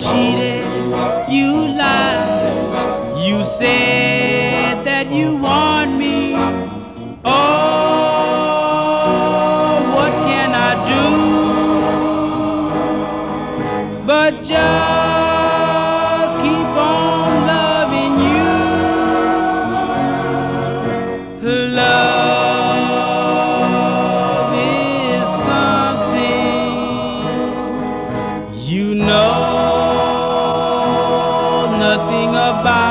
cheated, you lied, you said that you want me. Oh, what can I do but just keep on loving you? Love is something you know nothing about.